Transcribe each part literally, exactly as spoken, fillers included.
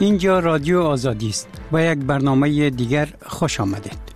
اینجا رادیو آزادی است. با یک برنامه دیگر خوش آمدید.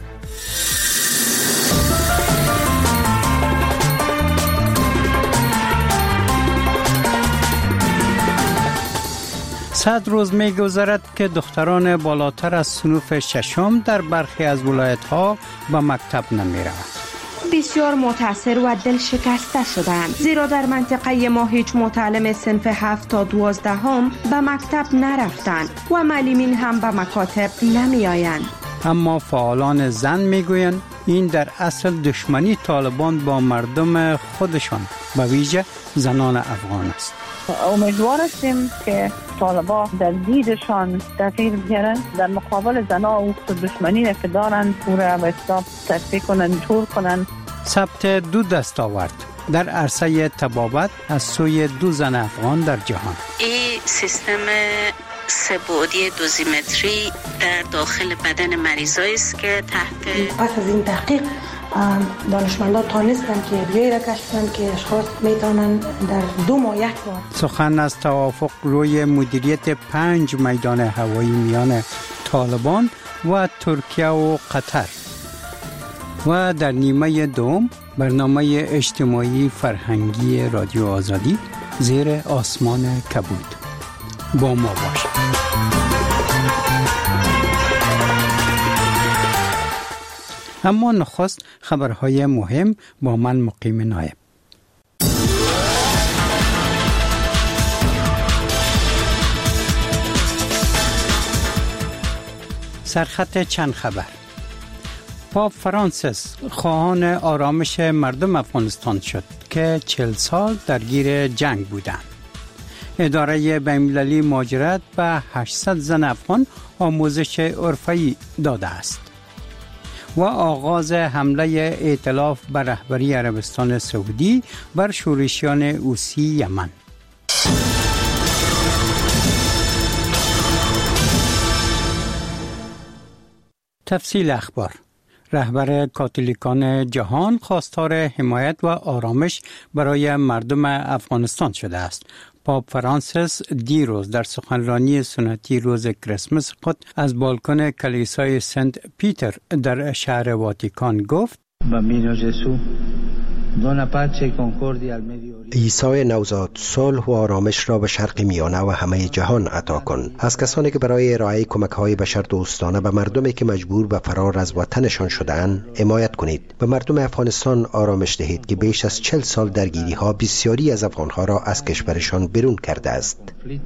صد روز می گذرد که دختران بالاتر از صنف ششم در برخی از ولایت‌ها به مکتب نمی روند. بسیار متاثر و دل شکسته شدند، زیرا در منطقه ما هیچ معلم صنف هفت تا دوازدهم به مکتب نرفتند و معلمین هم به مکاتب نمی آیند. اما فعالان زن می گویند این در اصل دشمنی طالبان با مردم خودشان به ویژه زنان افغان است. امیدوار هستیم که طالبان در دیدشان تغییر بیارن، در مقابل زنها و دشمنی که دارن پورا به حساب تطبیق کنن، طور کنن. ثبت دو دستاورد در عرصه طبابت از سوی دو زن افغان در جهان. این سیستم سه بعدی دوزیمتری در داخل بدن مریضایی است که تحت پس از این تحقیق دانشمندان تانستن که بیایی را کشفن که اشخاص میتونن در دو ماه یک بار. سخن از توافق روی مدیریت پنج میدان هوایی میان طالبان و ترکیه و قطر. و در نیمه دوم برنامه اجتماعی فرهنگی رادیو آزادی زیر آسمان کبود. با ما باشید. اما نخست خبرهای مهم با من مقیم نایب. سرخط چند خبر. پاپ فرانسیس خواهان آرامش مردم افغانستان شد که چهل سال درگیر جنگ بودند. اداره بین‌المللی مهاجرت به هشتصد زن افغان آموزش حرفه‌ای داده است. و آغاز حمله ائتلاف بر رهبری عربستان سعودی بر شورشیان حوثی یمن. تفصیل اخبار. رهبر کاتولیکان جهان خواستار حمایت و آرامش برای مردم افغانستان شده است. پاپ فرانسیس دیروز در سخنرانی سنتی روز کریسمس خود از بالکن کلیسای سنت پیتر در شهر واتیکان گفت: عیسی نوزاد صلح و آرامش را به شرق میانه و همه جهان عطا کن. از کسانی که برای ارائه کمک‌های بشردوستانه به مردمی که مجبور به فرار از وطنشان شده‌اند حمایت کنید. به مردم افغانستان آرامش دهید که بیش از چهل سال درگیری‌ها بسیاری از افغان‌ها را از کشورشان بیرون کرده است.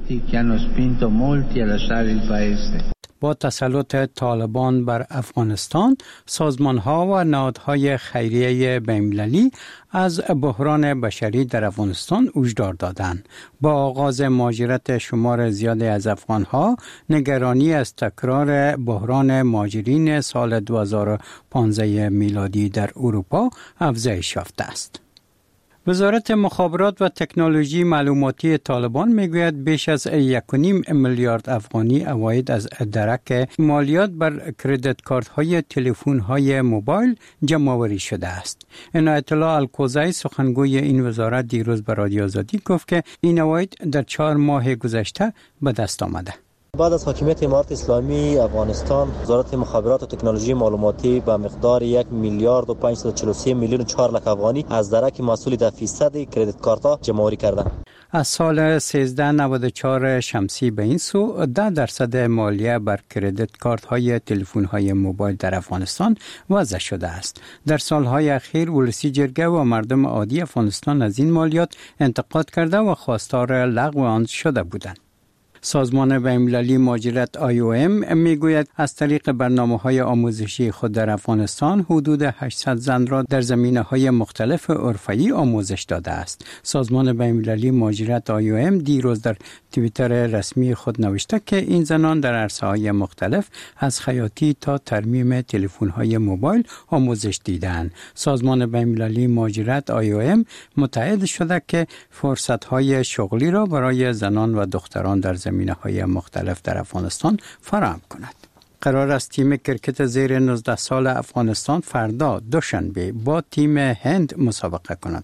با تسلط طالبان بر افغانستان، سازمان‌ها و نهادهای خیریه بین‌المللی از بحران بشری در افغانستان هشدار دادند. با آغاز مهاجرت شمار زیادی از افغان‌ها، نگرانی از تکرار بحران مهاجرین سال دو هزار و پانزده میلادی در اروپا افزایش یافته است. وزارت مخابرات و تکنولوژی معلوماتی طالبان میگوید بیش از یک و نیم میلیارد افغانی عواید از درک مالیات بر کردیت کارت‌های تلفن‌های موبایل جمع‌آوری شده است. عنایت الله الکوزی سخنگوی این وزارت دیروز به رادیو آزادی گفت که این عواید در چهار ماه گذشته به دست آمده. بعد از حاکمیت امارت اسلامی افغانستان، وزارت مخابرات و تکنولوژی معلوماتی به مقدار یک میلیارد و پانصد و چهل و سه میلیون و چهار لک افغانی از درک محصول ده فیصد کردیت کارت‌ها جمع‌آوری کرده. از سال سیزده نود و چهار شمسی به این سو ده درصد مالیه بر کردیت کارت‌های تلفن‌های موبایل در افغانستان وضع شده است. در سال‌های اخیر ولسی جرگه و مردم عادی افغانستان از این مالیات انتقاد کرده و خواستار لغو آن شده بودند. سازمان بین‌المللی مهاجرت آی او ام میگوید از طریق برنامه‌های آموزشی خود در افغانستان حدود هشتصد زن را در زمینه‌های مختلف حرفه‌ای آموزش داده است. سازمان بین‌المللی مهاجرت آی او ام دیروز در توییتر رسمی خود نوشته که این زنان در عرصه‌های مختلف از خیاطی تا ترمیم تلفن‌های موبایل آموزش دیدند. سازمان بین‌المللی مهاجرت آی او ام متعهد شده که فرصت‌های شغلی را برای زنان و دختران در زمینه‌های مختلف در افغانستان فراهم کند. قرار است تیم کرکت زیر نوزده سال افغانستان فردا دوشنبه با تیم هند مسابقه کند.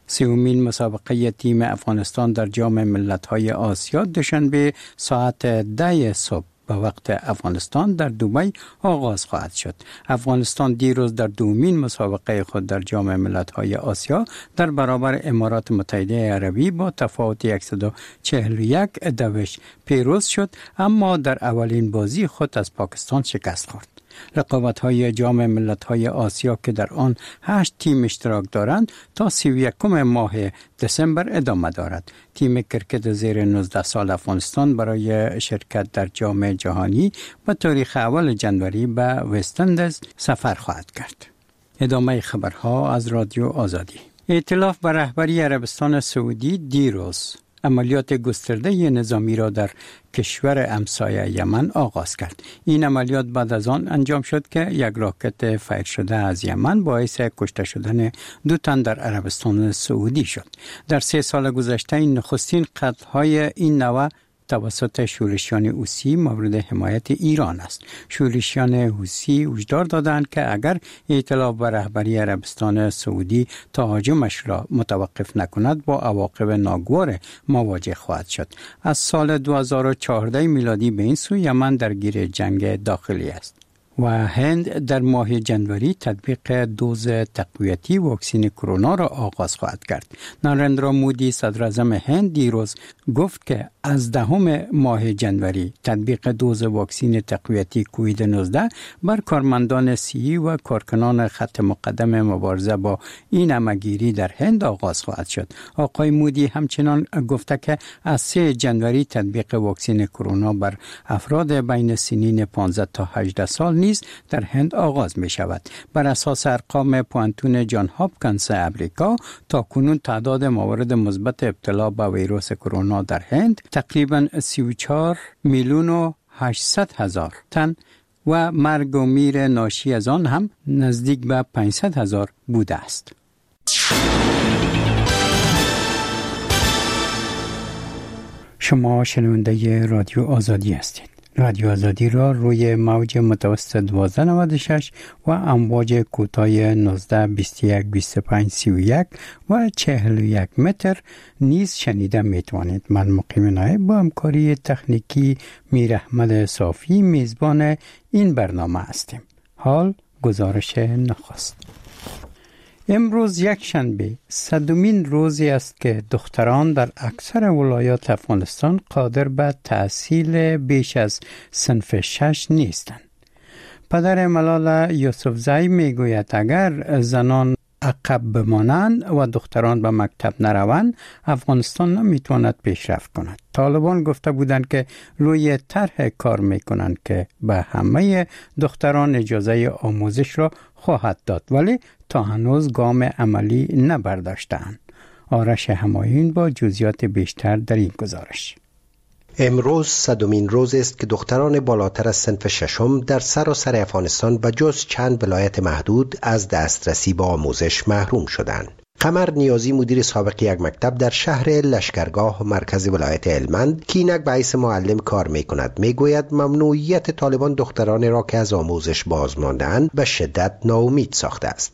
سومین مسابقه تیم افغانستان در جام ملت‌های آسیا دوشنبه ساعت ده صبح به وقت افغانستان در دبی آغاز خواهد شد. افغانستان دیروز در دومین مسابقه خود در جام ملت‌های آسیا در برابر امارات متحده عربی با تفاوت صد و چهل و یک دوش پیروز شد، اما در اولین بازی خود از پاکستان شکست خورد. رقابت‌های جام ملت‌های آسیا که در آن هشت تیم اشتراک دارند تا سی و یکم ماه دسامبر ادامه دارد. تیم کرکت زیر نوزده سال افغانستان برای شرکت در جام جهانی به تاریخ اول جنوری به وست اندیز سفر خواهد کرد. ادامه خبرها از رادیو آزادی. ائتلاف به رهبری عربستان سعودی دیروز عملیات گسترده نظامی را در کشور همسایه یمن آغاز کرد. این عملیات بعد از آن انجام شد که یک راکت فایر شده از یمن باعث کشته شدن دو تن در عربستان سعودی شد. در سه سال گذشته این نخستین قتل‌های این نوع توسط شورشیان حوثی مورد حمایت ایران است. شورشیان حوثی هشدار دادند که اگر ائتلاف به رهبری عربستان سعودی تهاجمش را متوقف نکند با عواقب ناگوار مواجه خواهد شد. از سال دو هزار و چهارده میلادی به این سو یمن درگیر جنگ داخلی است و هند در ماه جنوری تطبیق دوز تقویتی واکسن کرونا را آغاز خواهد کرد. نریندرا مودی صدر اعظم هند دیروز گفت که از دهم ماه جنوری تطبیق دوز واکسن تقویتی کووید نوزده بر کارمندان صحی و کارکنان خط مقدم مبارزه با این همه‌گیری در هند آغاز خواهد شد. آقای مودی همچنان گفته که از سوم جنوری تطبیق واکسن کرونا بر افراد بین سنین پانزده تا هجده سال نیز در هند آغاز می شود. بر اساس ارقام پوانتون جان هاپکینز امریکا تا کنون تعداد موارد مثبت ابتلا به ویروس کرونا در هند تقریباً سی و چهار میلیون و هشتصد هزار تن و مرگ و میر ناشی از آن هم نزدیک به پانصد هزار بوده است. شما شنونده رادیو آزادی هستید. رادیو آزادی را روی موج متوسط دوازده نود و شش و امواج کوتاه نوزده بیست و یک بیست و پنج سی و یک و چهل و یک متر نیز شنیده می توانید. من مقیم نایب با همکاری تکنیکی میر احمد صافی میزبان این برنامه هستیم. حال گزارش نخست. امروز یک شنبه صدمین روزی است که دختران در اکثر ولایات افغانستان قادر به تحصیل بیش از صنف شش نیستند. پدر ملال یوسفزئی میگوید اگر زنان عقب بمانند و دختران به مکتب نروند افغانستان نمیتواند پیشرفت کند. طالبان گفته بودند که روی طرح کار میکنند که به همه دختران اجازه آموزش را خواهد داد، ولی تا هنوز گام عملی نبرداشتند. آرش همایون با جزئیات بیشتر در این گزارش. امروز صدمین روز است که دختران بالاتر از صنف ششم در سراسر افغانستان به جز چند ولایت محدود از دسترسی به آموزش محروم شدند. قمر نیازی مدیر سابق یک مکتب در شهر لشکرگاه مرکز ولایت هلمند که اینک به حیث معلم کار می کند می گوید ممنوعیت طالبان دختران را که از آموزش باز مانده‌اند به شدت ناامید ساخته است.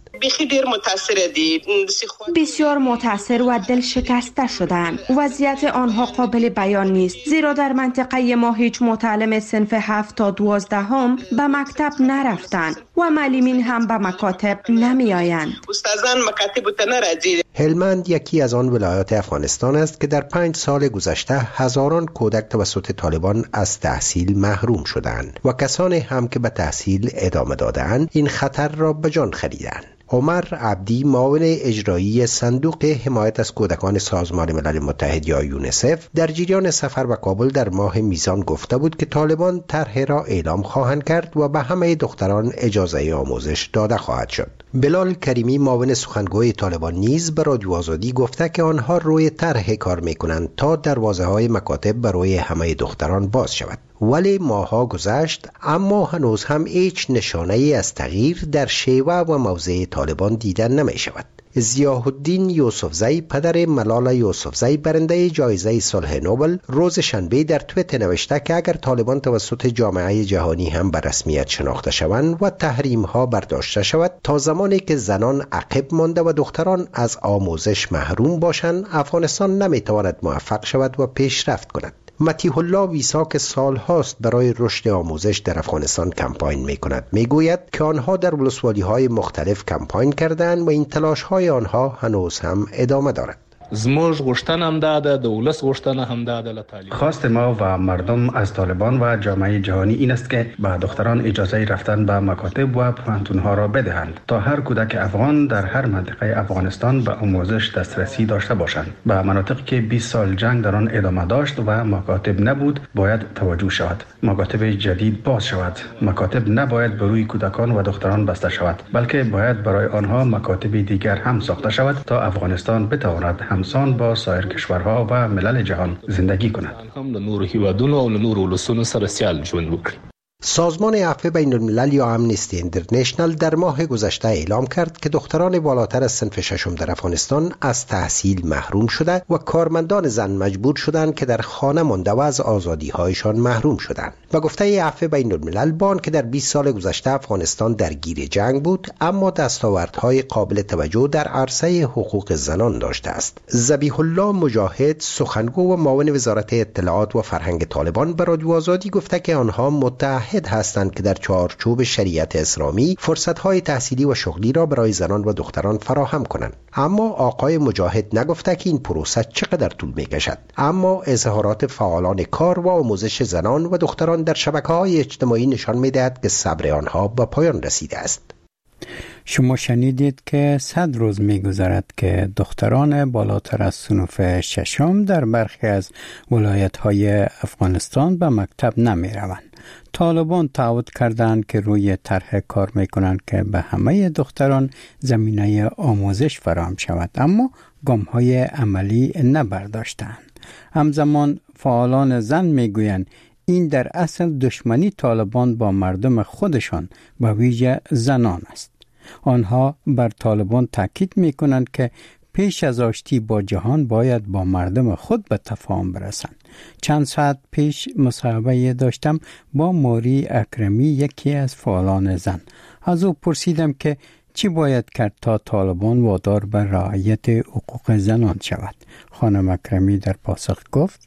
بسیار متاثر و دل شکسته شدند. وضعیت آنها قابل بیان نیست، زیرا در منطقه ما هیچ معلم صنف هفت تا دوازدهم به مکتب نرفتند و معلمین هم به مکاتب نمی آیند. هلمند یکی از آن ولایات افغانستان است که در پنج سال گذشته هزاران کودک توسط طالبان از تحصیل محروم شدند و کسانی هم که به تحصیل ادامه دادند این خطر را به جان خریدند. عمر عبدی معاون اجرایی صندوق حمایت از کودکان سازمان ملل متحد یا یونیسف در جریان سفر به کابل در ماه میزان گفته بود که طالبان طرح را اعلام خواهند کرد و به همه دختران اجازه آموزش داده خواهد شد. بلال کریمی معاون سخنگوی طالبان نیز به رادیو آزادی گفته که آنها روی طرح کار میکنند تا دروازه‌های مکاتب برای همه دختران باز شود. ولی ماها گذشت اما هنوز هم هیچ نشانه ای از تغییر در شیوه و موضع طالبان دیدن نمی شود. ضیاءالدین یوسفزی پدر ملال یوسفزی برنده جایزه صلح نوبل روز شنبه در توییت نوشته که اگر طالبان توسط جامعه جهانی هم به رسمیت شناخته شوند و تحریم ها برداشته شود، تا زمانی که زنان عقب مانده و دختران از آموزش محروم باشند، افغانستان نمیتواند موفق شود و پیشرفت کند. متیح الله ویسا که سالهاست برای رشد آموزش در افغانستان کمپاین می کند می گوید که آنها در ولسوالی های مختلف کمپاین کردند و این تلاش های آنها هنوز هم ادامه دارد. زموږ غوښتنه هم دا ده، د ولس غوښتنه هم دا ده له تعلیم. خواست ما و مردم از طالبان و جامعه جهانی این است که به دختران اجازه رفتن به مکاتب و پوهنتون‌ها را بدهند تا هر کودک افغان در هر منطقه افغانستان به آموزش دسترسی داشته باشند. به مناطقی که بیست سال جنگ در آن ادامه داشت و مکاتب نبود باید توجه شود. مکاتب جدید باز شود. مکاتب نباید بر روی کودکان و دختران بسته شود، بلکه باید برای آنها مکاتب دیگر هم ساخته شود تا افغانستان بتواند همسان با سایر کشورها و ملل جهان زندگی کند. هم له نورو هیوادونو او له نورو ولسونو سره سیال ژوند وکړي. سازمان عفو بین الملل یا امنستی اینترنشنل در ماه گذشته اعلام کرد که دختران بالاتر از صنف ششم در افغانستان از تحصیل محروم شده و کارمندان زن مجبور شدند که در خانه مانده و از آزادی‌هایشان محروم شدند. و گفته عفو بین الملل بان که در بیست سال گذشته افغانستان درگیر جنگ بود، اما دستاوردهای قابل توجه در عرصه حقوق زنان داشته است. ذبیح الله مجاهد، سخنگو و معاون وزارت اطلاعات و فرهنگ طالبان، به رادیو آزادی گفته که آنها متعهد هستند که در چارچوب شریعت اسلامی فرصت‌های تحصیلی و شغلی را برای زنان و دختران فراهم کنند. اما آقای مجاهد نگفته که این پروسه چقدر طول می‌کشد، اما اظهارات فعالان کار و آموزش زنان و دختران در شبکه‌های اجتماعی نشان می‌دهد که صبر آنها به پایان رسیده است. شما شنیدید که صد روز می‌گذرد که دختران بالاتر از صنف ششم در برخی از ولایت‌های افغانستان به مکتب نمی‌روند. طالبان تعهد کردند که روی طرح کار می‌کنند که به همه دختران زمینه آموزش فراهم شود، اما گام‌های عملی نبرداشتند. همزمان فعالان زن می‌گویند این در اصل دشمنی طالبان با مردم خودشان و ویژه زنان است. آنها بر طالبان تاکید می‌کنند که پیش از آشتی با جهان باید با مردم خود به تفاهم برسند. چند ساعت پیش مصاحبه داشتم با موری اکرمی، یکی از فعالان زن. از او پرسیدم که چی باید کرد تا طالبان وادار به رعایت حقوق زنان شود. خانم اکرمی در پاسخ گفت: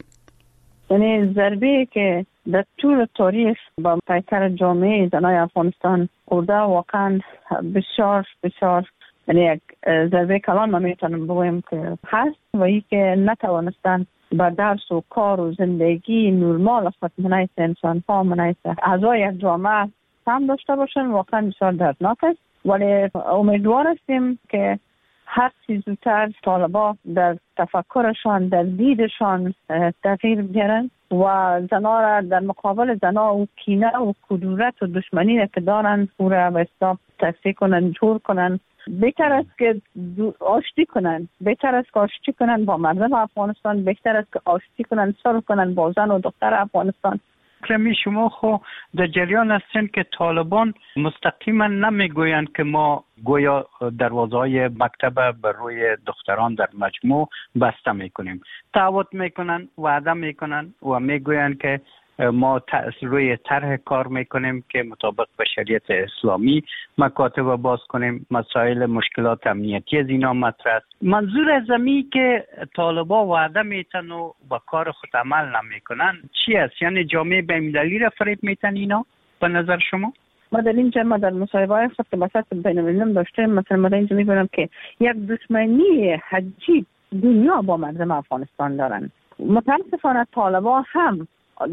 یعنی ضربه که در طول تاریخ با پیکر جامعه زنای افغانستان خورده واقعا بسیار بسیار، یعنی یک ضربه کلان ما میتونم بگویم که هست و ای که نتوانستن با درس و کار و زندگی نرمال خود منایت انسان ها منایت اعضای یک جامعه هم داشته باشن، واقعا بسیار دردناک است. ولی امیدوار هستیم که هر چیز زودتر طالبا در تفکرشان، در دیدشان تغییر بیارن و زنا را در مقابل زنا و کینه و کدورت و دشمنی که دارن او را به اصطلاح تصفیه کنن، جور کنن. بهتر است که آشتی کنن، بهتر است که آشتی کنن با مردم افغانستان، بهتر است که آشتی کنن، صلح کنن با زن و دختر افغانستان. کمی شما خو در جریان هستین که طالبان مستقیما نمیگویند که ما گویا دروازه‌های مکتب بر روی دختران در مجموع بسته میکنیم. تعهد میکنن، وعده میکنن و میگویند که ما روی طرح کار میکنیم که مطابق به شریعت اسلامی مکاتب باز کنیم، مسائل مشکلات امنیتی از اینا مطرح است. منظور از امی که طالبا وعده میتن و با کار خود عمل نمیکنن چی است؟ یعنی جامعه بین‌المللی را فریب میتن اینا به نظر شما؟ ما در اینجا ما در مصاحبه‌های خود که بساط بین‌المللی داشتیم، مثلا ما در اینجا میگویم که یک دشمنی عجیب دنیا با مردم افغانستان دارن. متاسفانه طالبا هم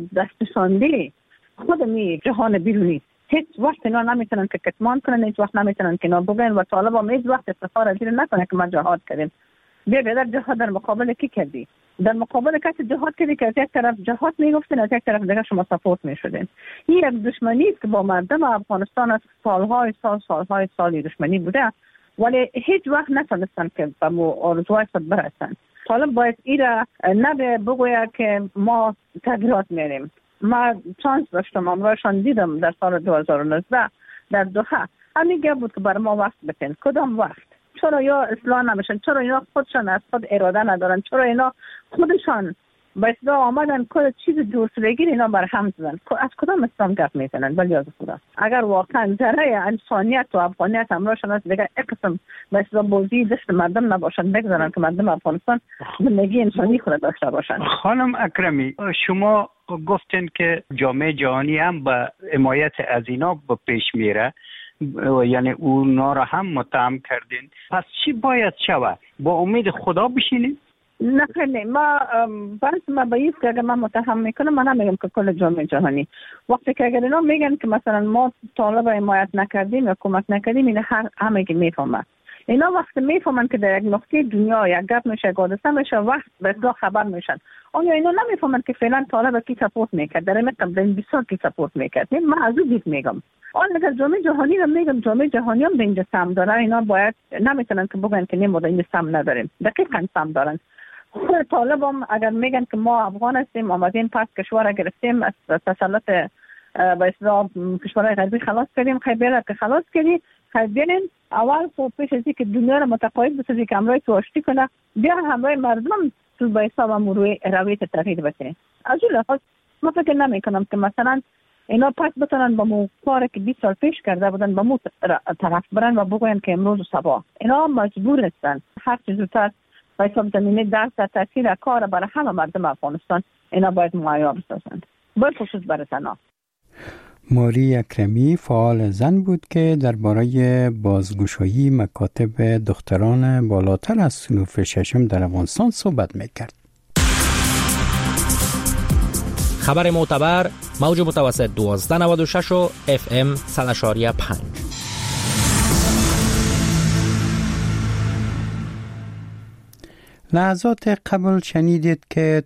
دستشانده خود می جهان بیرونی هیچ وقت اینا نمیتونن که کتمان کنن، هیچ وقت نمیتونن که اینا بگن و طالبا هم هیچ وقت افتخار از این نکنه که ما جهاد کردیم. بیا بیادر جهاد در مقابل کی کردی؟ در مقابل کسی جهاد کردی که از یک طرف جهاد میگفتین، از یک طرف دیگه شما سپورت میشدین. این یک دشمنی است که با مردم افغانستان از سالهای سال سالهای سالی دشمنی بوده، ولی هیچ وقت نتونستن که به آرزوهای خود برسن. طالب باید ایرا نبه بگوید که ما تغییرات میریم. ما چانس داشتم امروزشان دیدم در سال دو هزار و نوزده در دوحه، همین گفت بود که برای ما وقت بتین. کدام وقت؟ چرا یا اصلاح نمیشن؟ چرا اینا خودشان از خود اراده ندارن؟ چرا اینا خودشان با اصلاح آمدن کل چیز دوسرگی اینا بر هم زدن؟ از کدام اسلام گپ میزنن؟ ولی از خدا اگر واقعا ذره انسانیت و افغانیت همراهشان است دیگه اقسم با اصلاح بازی دست مردم نباشن، بگذارن که مردم افغانستان زندگی انسانی خود داشته باشن. خانم اکرمی، شما گفتین که جامعه جهانی هم به حمایت از اینا به پیش میره، یعنی اونا را هم متهم کردین، پس چی باید شود؟ با امید خدا بشینیم؟ نه خیلی ما بس ما باید که اگر من متهم میکنم، من نمیگم که کل جامعه جهانی. وقتی که اگر اینا میگن که مثلا ما طالب حمایت نکردیم یا کمک نکردیم، این هر همه میفهمن. اینا وقتی میفهمن که در یک نقطه دنیا یک گپ میشه، گادسته میشه، وقت به اصلاح خبر میشن. آیا اینا نمیفهمن که فعلا طالب کی سپورت میکرد؟ در این قبل بیست سال کی سپورت میکرد؟ من از اون دید میگم. آن اگر جامعه جهانی رو میگم، جامعه جهانی هم به اینجا سهم داره. اینا باید نمیتونن که بگن که نموده این سهم نداریم. دقیقاً سهم دارن. خود طالب هم اگر میگن که ما افغان هستیم، آمدیم پس کشور گرفتیم، از تسلط به اصطلاح کشورهای غربی خلاص کردیم، خیلی بیره که خلاص کردیم، خیلی بیرین اول خود پیش ازی که دنیا رو متقاعد بسازی که همراه تو آشتی کنه، بیا همراه مردم تو به حساب هم روی رویت تغییر بکنه. از اون لحاظ ما فکر نمی کنم که مثلا اینا پس بتونن با مو کاری که بیست سال پیش کرده بودن با مو طرف برن و بگوین که امروز و صبح اینا مجبور هستن هر چیز زودتر به حساب زمینه درس و تاثیر کار برای همه مردم افغانستان اینا باید مهیا بسازن، به خصوص برای زنان. ماری اکرمی فعال زن بود که درباره بازگشایی مکاتب دختران بالاتر از صنوف ششم در افغانستان صحبت میکرد. خبر معتبر موج متوسط دوازده نود و شش و اف ام صد و شش و پنج. لحظات قبل شنیدید که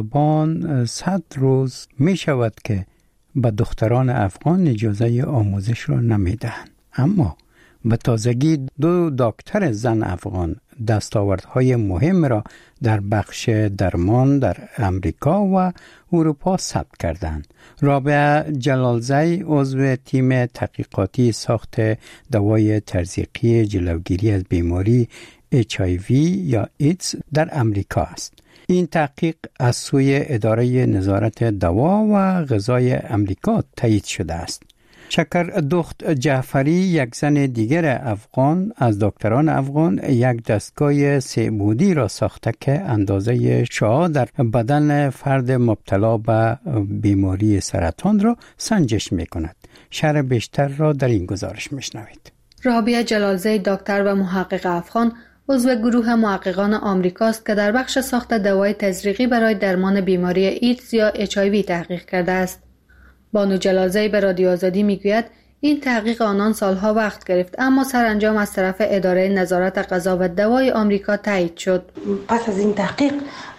طالبان صد روز می شود که به دختران افغان اجازه آموزش را نمیدهند، اما به تازگی دو دکتر زن افغان دستاوردهای مهم را در بخش درمان در امریکا و اروپا ثبت کردند. رابعه جلالزی عضو تیم تحقیقاتی ساخت دوای تزریقی جلوگیری از بیماری اچ آی وی یا ایدز در امریکا است. این تحقیق از سوی اداره نظارت دوا و غذای امریکا تایید شده است. شکر دخت جعفری، یک زن دیگر افغان از دکتران افغان، یک دستگاه سه‌بعدی را ساخته که اندازه شعاع در بدن فرد مبتلا به بیماری سرطان را سنجش می کند. شرح بیشتر را در این گزارش میشنوید. رابعه جلالزی، دکتر و محقق افغان، عضو گروه محققان آمریکاست که در بخش ساخت دوای تزریقی برای درمان بیماری ایدز یا اچ آی وی تحقیق کرده است. بانو جلالزی به رادیو آزادی میگوید این تحقیق آنان سالها وقت گرفت، اما سرانجام از طرف اداره نظارت غذا و دوای آمریکا تایید شد. پس از این تحقیق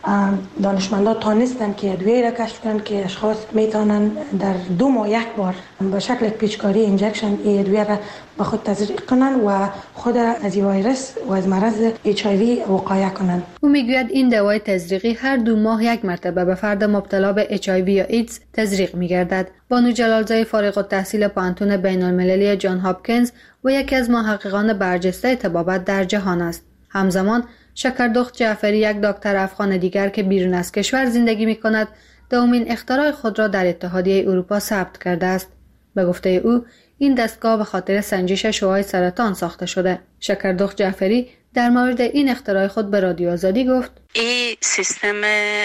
دانشمندان تانستن که ادویه‌ای را کشف کنند که اشخاص میتونن در دو ماه یک بار به شکل پیچکاری انجکشن این ادویه را به خود تزریق کنند و خود از ویروس و از مرض اچ آی وی وقایه کنند. او میگوید این دوای تزریقی هر دو ماه یک مرتبه به فرد مبتلا به اچ آی وی یا ایدز تزریق میگردد. بانو جلالزی فارغ التحصیل پانتون بین المللی جان هاپکینز و یکی از محققان برجسته طبابت در جهان است. همزمان شکردخت جعفری، یک دکتر افغان دیگر که بیرون از کشور زندگی می کند، دومین اختراع خود را در اتحادیه اروپا ثبت کرده است. به گفته او این دستگاه به خاطر سنجش شعاع سرطان ساخته شده. شکردخت جعفری در مورد این اختراع خود به رادیو آزادی گفت: این سیستم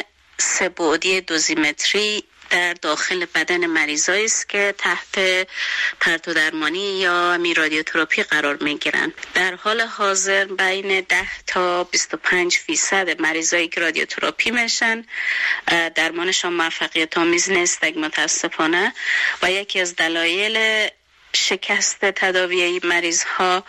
سه‌بعدی دوزیمتری در داخل بدن مریضایی است که تحت پرتو درمانی یا می رادیوتراپی قرار می گیرند. در حال حاضر بین ده تا بیست و پنج فیصد مریضایی که رادیوتراپی میشن درمانشان موفقیت آمیز نیست متاسفانه، و یکی از دلایل شکست تداوی مریض ها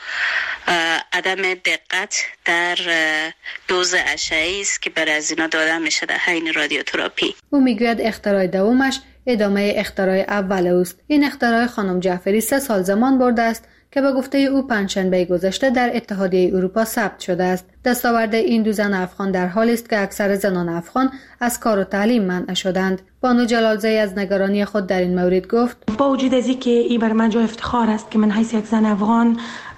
عدم دقت در دوز اشعه‌ای است که برای از اینا داده میشه در حین رادیوتراپی. او میگوید اختراع دومش ادامه اختراع اول اوست. این اختراع خانم جعفری سه سال زمان برده است که به گفته او پنجشنبه گذشته در اتحادیه اروپا ثبت شده است. دستاورد این دو زن افغان در حالی است که اکثر زنان افغان از کار و تعلیم منع شدند. بانو جلالزی از نگرانی خود در این مورد گفت: با وجود از اینکه این بر من جای افتخار است که من حیث یک زن افغان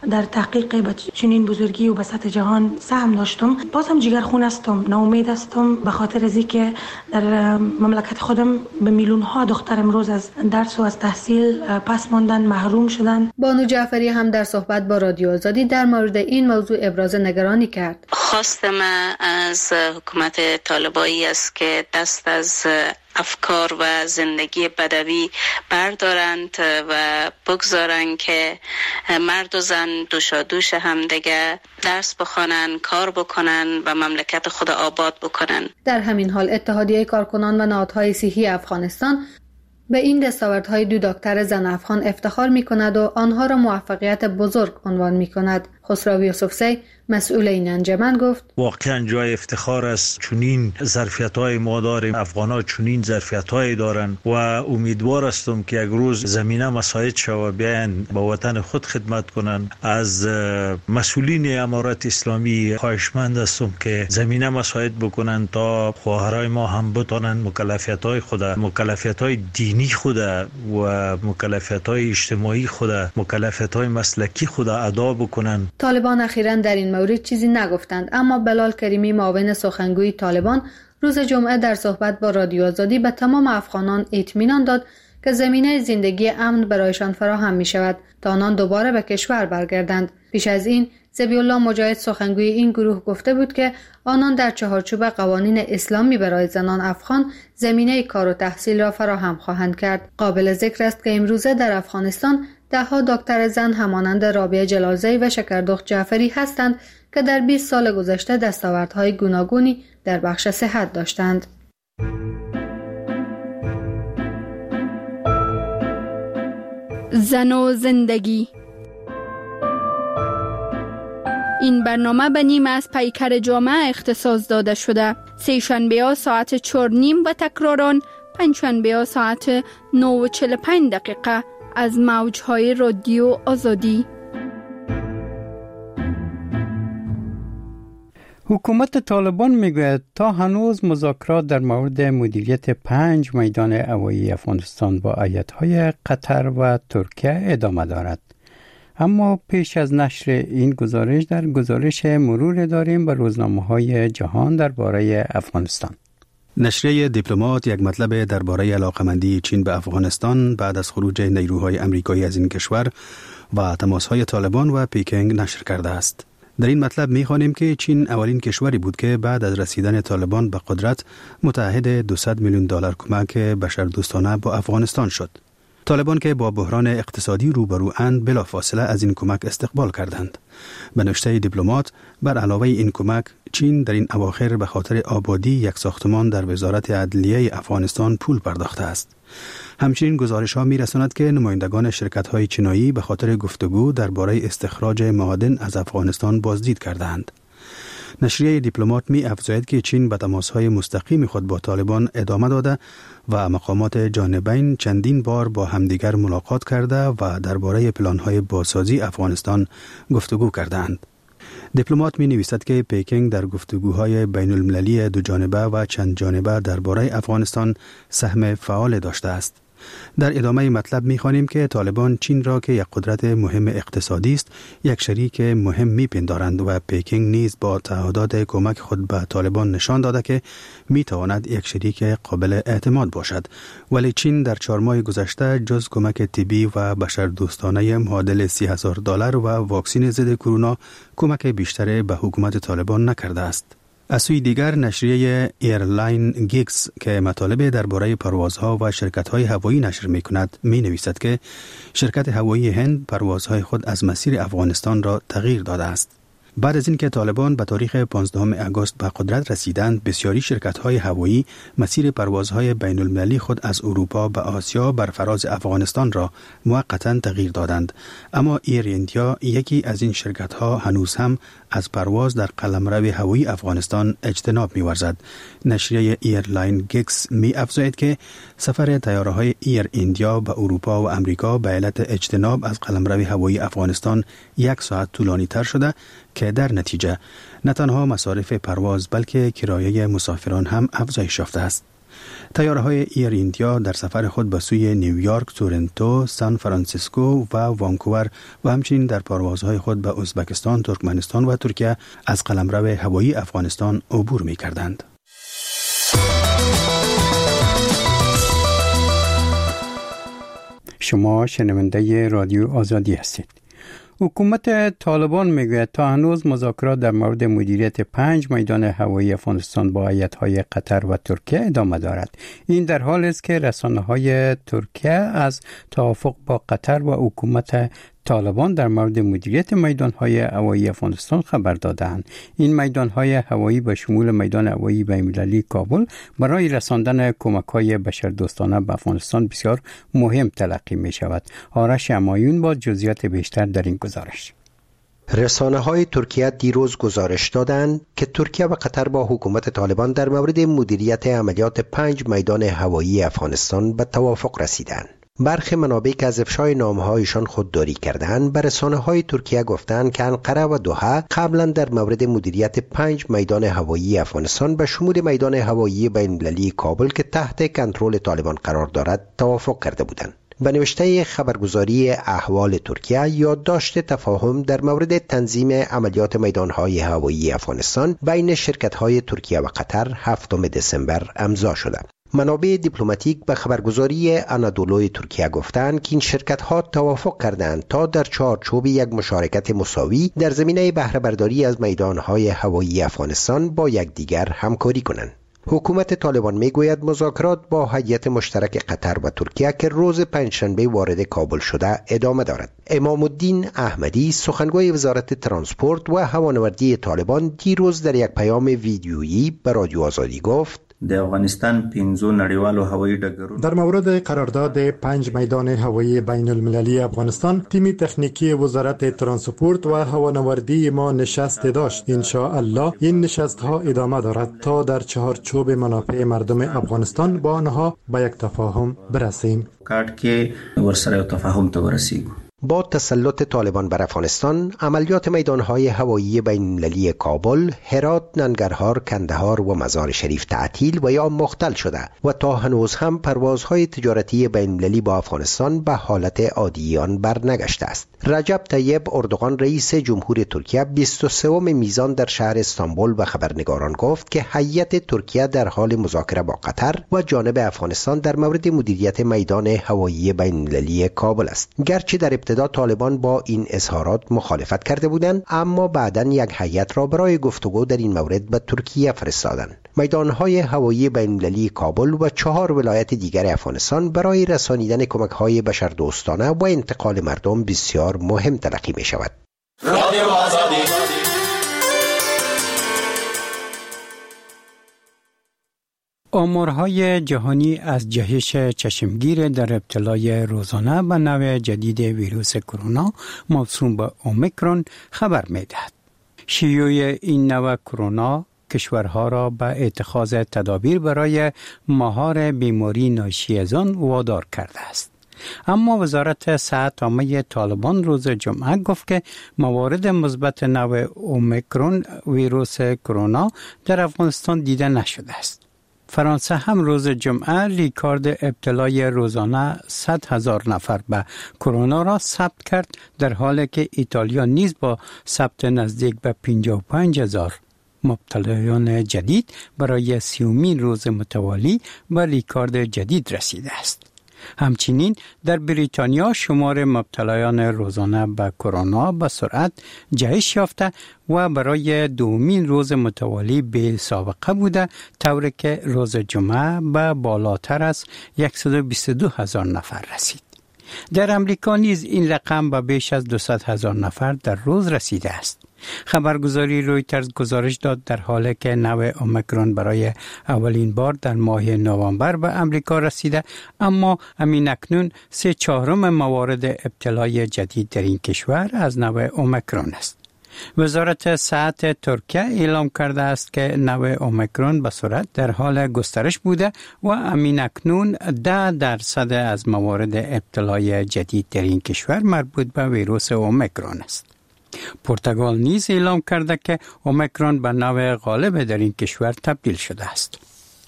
در تحقیق به چنین بزرگی و به سطح جهان سهم داشتم. بازم جگرخون هستم، ناامید هستم به خاطر از اینکه در مملکت خودم به میلیون ها دختر امروز از درس و از تحصیل پس ماندن، محروم شدن. بانو جعفری هم در صحبت با رادیو آزادی در مورد این موضوع ابراز نگرانی کرد. خواست من از حکومت طالبایی است که دست از افکار و زندگی بدوی بردارند و بگذارند که مرد و زن دوشادوش هم دیگه درس بخوانند، کار بکنند و مملکت خود آباد بکنند. در همین حال اتحادیه کارکنان و نهادهای صحی افغانستان به این دستاوردهای دو دکتر زن افغان افتخار می کند و آنها را موفقیت بزرگ عنوان می کند. خسرو یوسفزی مسئول این انجمن گفت واقعا جای افتخار است، چنین ظرفیت‌های ما داریم، افغان‌ها چنین ظرفیت‌هایی دارند و امیدوار هستم که یک روز زمینه مساعد شود بیاین با وطن خود خدمت کنند. از مسئولین امارات اسلامی خواهشمند هستم که زمینه مساعد بکنند تا خواهرای ما هم بتوانند مکلفیت‌های خود، مکلفیت‌های دینی خود و مکلفیت‌های اجتماعی خود، مکلفیت‌های مسلکی خود ادا بکنند. طالبان اخیراً در این مورد چیزی نگفتند، اما بلال کریمی معاون سخنگوی طالبان روز جمعه در صحبت با رادیو آزادی به تمام افغانان اطمینان داد که زمینه زندگی امن برایشان فراهم می شود تا آنان دوباره به کشور برگردند. پیش از این ذبیح الله مجاهد سخنگوی این گروه گفته بود که آنان در چهارچوب قوانین اسلامی برای زنان افغان زمینه کار و تحصیل را فراهم خواهند کرد. قابل ذکر است که امروزه در افغانستان ده ها دکتر زن همانند رابعه جلالزی و شکردخت جعفری هستند که در بیست سال گذشته دستاوردهای گوناگونی در بخش صحت داشتند. زن و زندگی. این برنامه به نیم از پیکر جامعه اختصاص داده شده. سه شنبه ها ساعت چهار نیم و تکراران پنج شنبه ها ساعت نه و چهل و پنج دقیقه از موجهای رادیو آزادی. حکومت طالبان میگوید تا هنوز مذاکرات در مورد مدیریت پنج میدان هوایی افغانستان با ایالت‌های قطر و ترکیه ادامه دارد. اما پیش از نشر این گزارش در گزارش مرور داریم به روزنامه‌های جهان درباره افغانستان. نشریه دیپلمات یک مطلب درباره علاقمندی چین به افغانستان بعد از خروج نیروهای امریکایی از این کشور و تماس‌های طالبان و پکینگ نشر کرده است. در این مطلب می‌خوانیم که چین اولین کشوری بود که بعد از رسیدن طالبان به قدرت متعهد دویست میلیون دلار کمک بشردوستانه با افغانستان شد. طالبان که با بحران اقتصادی روبرواند بلافاصله از این کمک استقبال کردند. به نوشته دیپلمات بر علاوه این کمک چین در این اواخر به خاطر آبادی یک ساختمان در وزارت عدلیه افغانستان پول پرداخته است. همچنین گزارش ها می رساند که نمایندگان شرکت های چینایی به خاطر گفتگو درباره استخراج معادن از افغانستان بازدید کردند. نشریه دیپلمات می افزاید که چین به تماس‌های مستقیم خود با طالبان ادامه داده و مقامات جانبین چندین بار با همدیگر ملاقات کرده و درباره پلان‌های بازسازی افغانستان گفتگو کردند. دیپلمات می نویسد که پکینگ در گفتگوهای بین المللی دو جانبه و چند جانبه درباره افغانستان سهم فعال داشته است. در ادامه مطلب می‌خوانیم که طالبان چین را که یک قدرت مهم اقتصادی است یک شریک مهم می‌پندارند و پکینگ نیز با تعهدات کمک خود به طالبان نشان داده که می‌تواند یک شریک قابل اعتماد باشد، ولی چین در چهار ماه گذشته جز کمک طبی و بشردوستانه معادل سی هزار دلار و واکسن ضد کرونا کمک بیشتری به حکومت طالبان نکرده است. از سوی دیگر نشریه ایرلاین گیکس که مطالب درباره پروازها و شرکت‌های هوایی نشر می‌کند می‌نویسد که شرکت هوایی هند پروازهای خود از مسیر افغانستان را تغییر داده است. بعد از اینکه طالبان به تاریخ پانزدهم آگوست به قدرت رسیدند، بسیاری شرکت‌های هوایی مسیر پروازهای بین المللی خود از اروپا به آسیا بر فراز افغانستان را موقتاً تغییر دادند. اما ایر ایندیا یکی از این شرکت‌ها هنوز هم از پرواز در قلمرو هوایی افغانستان اجتناب می‌ورزد. نشریه ایرلاین گیکس می‌افزاید که سفر طیاره‌های ایر ایندیا به اروپا و امریکا به علت اجتناب از قلمرو هوایی افغانستان یک ساعت طولانی‌تر شده که در نتیجه نه تنها مصارف پرواز بلکه کرایه مسافران هم افزایش یافته است. تیاره‌های ایر ایندیا در سفر خود به سوی نیویورک، تورنتو، سان فرانسیسکو و وانکوور و همچنین در پروازهای خود به ازبکستان، ترکمنستان و ترکیه از قلمرو هوایی افغانستان عبور می‌کردند. شما شنونده رادیو آزادی هستید. حکومت طالبان میگوید تا هنوز مذاکرات در مورد مدیریت پنج میدان هوایی افغانستان با هیئت‌های قطر و ترکیه ادامه دارد. این در حالی است که رسانه‌های ترکیه از توافق با قطر و حکومت طالبان در مورد مدیریت میدان‌های هوایی افغانستان خبر دادند. این میدان‌های هوایی به شمول میدان هوایی بین‌المللی کابل برای رساندن کمک‌های بشردوستانه به افغانستان بسیار مهم تلقی می‌شود. آرش همایون با جزئیات بیشتر در این گزارش. رسانه‌های ترکیه دیروز گزارش دادند که ترکیه و قطر با حکومت طالبان در مورد مدیریت عملیات پنج میدان هوایی افغانستان به توافق رسیدند. برخی منابع که از افشای نامه‌هایشان خودداری کردند، به رسانه‌های ترکیه گفتند که انقره و دوحه قبلا در مورد مدیریت پنج میدان هوایی افغانستان به شمول میدان هوایی بین‌المللی کابل که تحت کنترل طالبان قرار دارد توافق کرده بودند. به نوشته خبرگزاری احوال ترکیه، یادداشت تفاهم در مورد تنظیم عملیات میدان‌های هوایی افغانستان بین شرکت‌های ترکیه و قطر هفتم دسامبر امضا شده. منابع دیپلماتیک به خبرگزاری آنادولوی ترکیه گفتند که این شرکت‌ها توافق کردند تا در چارچوب یک مشارکت مساوی در زمینه بهره برداری از میدان‌های هوایی افغانستان با یکدیگر همکاری کنند. حکومت طالبان میگوید مذاکرات با هیئت مشترک قطر و ترکیه که روز پنجشنبه وارد کابل شده ادامه دارد. امام الدین احمدی، سخنگوی وزارت ترانسپورت و هوانوردی طالبان، دیروز در یک پیام ویدیویی به رادیو آزادی گفت: د افغانستان پنځو نړیوالو هوایي ډګرونو در مورد قرارداد پنج میدان هوایی بین المللی افغانستان، تیم تکنیکی وزارت ترانسپورت و هوانوردی ما نشست داشت. ان شاء الله این نشست ها ادامه دارد تا در چهارچوب منافع مردم افغانستان با آنها به یک تفاهم برسیم. کارت کې ورسره تفاهم ته ورسیږو. با تسلط طالبان بر افغانستان، عملیات میدان‌های هوایی بین‌المللی کابل، هرات، ننگرهار، کندهار و مزار شریف تعطیل و یا مختل شده و تا هنوز هم پروازهای تجارتی بین‌المللی با افغانستان به حالت عادی آن برنگشته است. رجب طیب اردوغان رئیس جمهور ترکیه بیست و سوم میزان در شهر استانبول به خبرنگاران گفت که هیئت ترکیه در حال مذاکره با قطر و جانب افغانستان در مورد مدیریت میدان هوایی بین‌المللی کابل است. گرچه در ابتدا طالبان با این اظهارات مخالفت کرده بودند، اما بعداً یک هیئت را برای گفتگو در این مورد به ترکیه فرستادند. میدان‌های هوایی بین‌المللی کابل و چهار ولایت دیگر افغانستان برای رسانیدن کمک‌های بشردوستانه و انتقال مردم بسیار مهم تلقی می‌شود. رادیو آزادی. آمارهای جهانی از جهش چشمگیر در ابتلای روزانه به نوع جدید ویروس کرونا موسوم به اومیکرون خبر می‌دهد. شیوع این نوع کرونا کشورها را به اتخاذ تدابیر برای مهار بیماری ناشی از آن وادار کرده است. اما وزارت صحت عامه طالبان روز جمعه گفت که موارد مثبت نوع اومیکرون ویروس کرونا در افغانستان دیده نشده است. فرانسه هم روز جمعه ریکارد ابتلای روزانه صد هزار نفر به کرونا را ثبت کرد، در حالی که ایتالیا نیز با ثبت نزدیک به پنجاه و پنج هزار مبتلایان جدید برای سیومین روز متوالی به ریکارد جدید رسیده است. همچنین در بریتانیا شمار مبتلایان روزانه به کرونا به سرعت جهش یافته و برای دومین روز متوالی به سابقه بوده، طوری که روز جمعه به بالاتر از صد و بیست و دو هزار نفر رسید. در امریکا نیز این رقم به بیش از دویست هزار نفر در روز رسیده است. خبرگزاری رویترز گزارش داد در حالی که نوع اومیکرون برای اولین بار در ماه نوامبر به امریکا رسیده، اما همین اکنون سه چهارم موارد ابتلای جدید در این کشور از نوع اومیکرون است. وزارت صحت ترکیه اعلام کرده است که نوع اومیکرون به سرعت در حال گسترش بوده و همین اکنون ده درصد از موارد ابتلای جدید در این کشور مربوط به ویروس اومیکرون است. پرتغال نیز اعلام کرده که اومیکرون به نوع غالب در این کشور تبدیل شده است.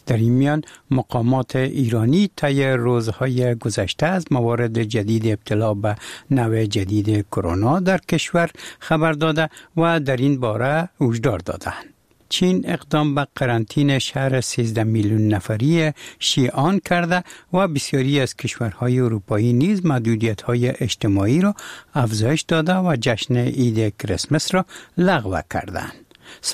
در این میان مقامات ایرانی طی روزهای گذشته از موارد جدید ابتلا به نوع جدید کرونا در کشور خبر داده و در این باره هشدار دادند. چین اقدام به قرنطینه شهر سیزده میلیون نفری شیعان کرده و بسیاری از کشورهای اروپایی نیز محدودیت‌های اجتماعی را افزایش داده و جشن عید کریسمس را لغو کردند.